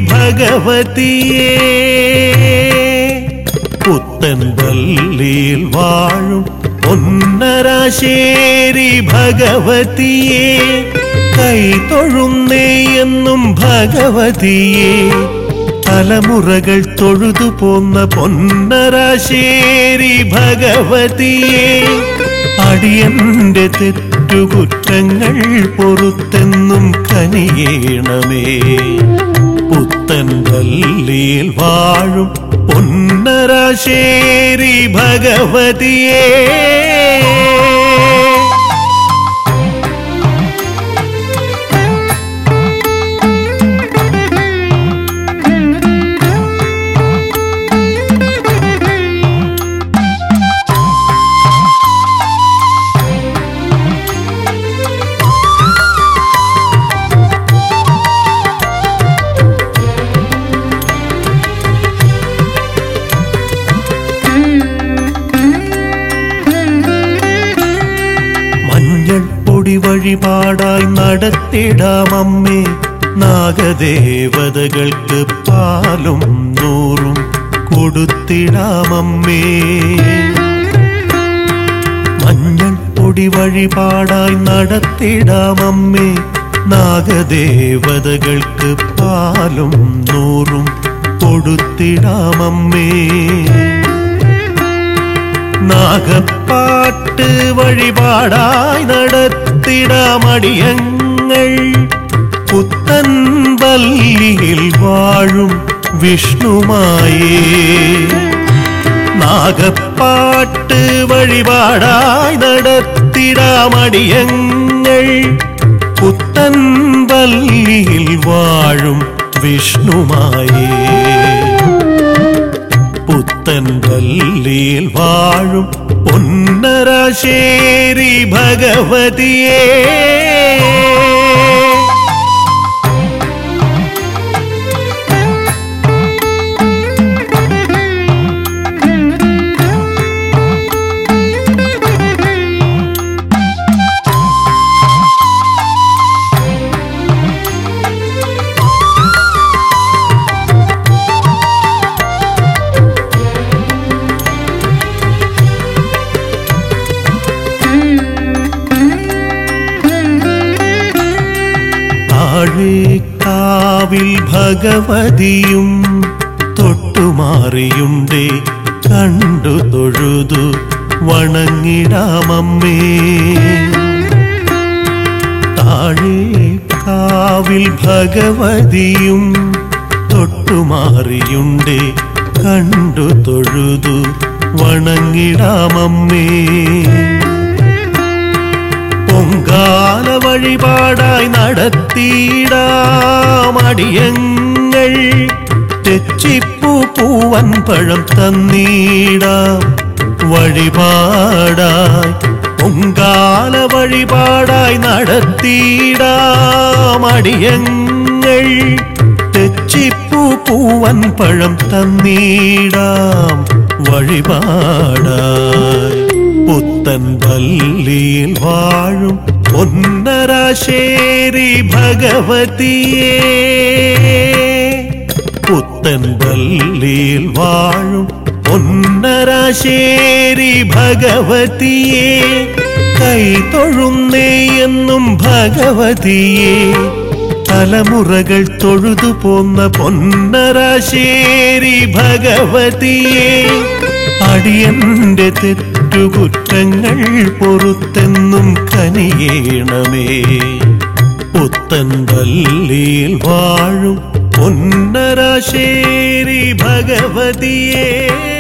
ഭഗവതിയേ പുത്തൻപള്ളിയിൽ വാഴും പൊന്നരാശേരി ഭഗവതിയേ കൈതൊഴുന്നേ എന്നും ഭഗവതിയേ തലമുറകൾ തൊഴുതു പോന്ന പൊന്നരാശേരി ഭഗവതിയേ അടിയന്റെ തെറ്റുകുറ്റങ്ങൾ പൊറുത്തെന്നും കനിയേണമേ പുത്തൻപള്ളിയിൽ വാഴും പൊന്നരാശേരി ഭഗവതിയേ വഴിപാടായി നടത്തിടാമമ്മേ നാഗദേവതകൾക്ക് പാലും നൂറും കൊടുത്തിടാമമ്മേ മഞ്ഞൾപ്പൊടി വഴിപാടായി നടത്തിടാമമ്മേ നാഗദേവതകൾക്ക് പാലും നൂറും കൊടുത്തിടാമമ്മേ നാഗപ്പാട്ട് വഴിപാടായി നടത്തിടാമടിയങ്ങൾ പുത്തൻപള്ളിയിൽ വാഴും വിഷ്ണുമായേ നാഗപ്പാട്ട് വഴിപാടായി നടത്തിടാമടിയങ്ങൾ പുത്തൻപള്ളിയിൽ വാഴും വിഷ്ണുമായേ പുത്തൻപള്ളിയിൽ വാഴും പൊന്നരാശേരി ഭഗവതിയേ കാവിൽ ഭഗവതിയും തൊട്ടുമാറിയുണ്ടേ കണ്ടു തൊഴുതു വണങ്ങിടാമമ്മേ താഴേക്കാവിൽ ഭഗവതിയും തൊട്ടുമാറിയുണ്ടേ കണ്ടു തൊഴുതു വണങ്ങിടാമമ്മേ പൊങ്കാല വഴിപാടായി നടത്തിയിടാമടിയങ്ങൾ തെച്ചിപ്പൂ പൂവൻ പഴം തന്നീടാം വഴിപാടായി പൊങ്കാല വഴിപാടായി നടത്തിയിടാമടിയങ്ങൾ തെച്ചിപ്പൂ പൂവൻ പഴം തന്നീടാം വഴിപാടായി പുത്തൻപള്ളിയിൽ വാഴും പൊന്നരാശേരി ഭഗവതിയേ പുത്തൻപള്ളിയിൽ വാഴും പൊന്നരാശേരി ഭഗവതിയേ കൈതൊഴുന്നേ എന്നും ഭഗവതിയേ തലമുറകൾ തൊഴുതു പോന്ന പൊന്നരാശേരി ഭഗവതിയേ അടിയന്റെ തെറ്റുകുറ്റങ്ങൾ പൊറുത്തെന്നും കനിയേണമേ പുത്തൻപള്ളിയിൽ വാഴും പൊന്നരാശേരി ഭഗവതിയേ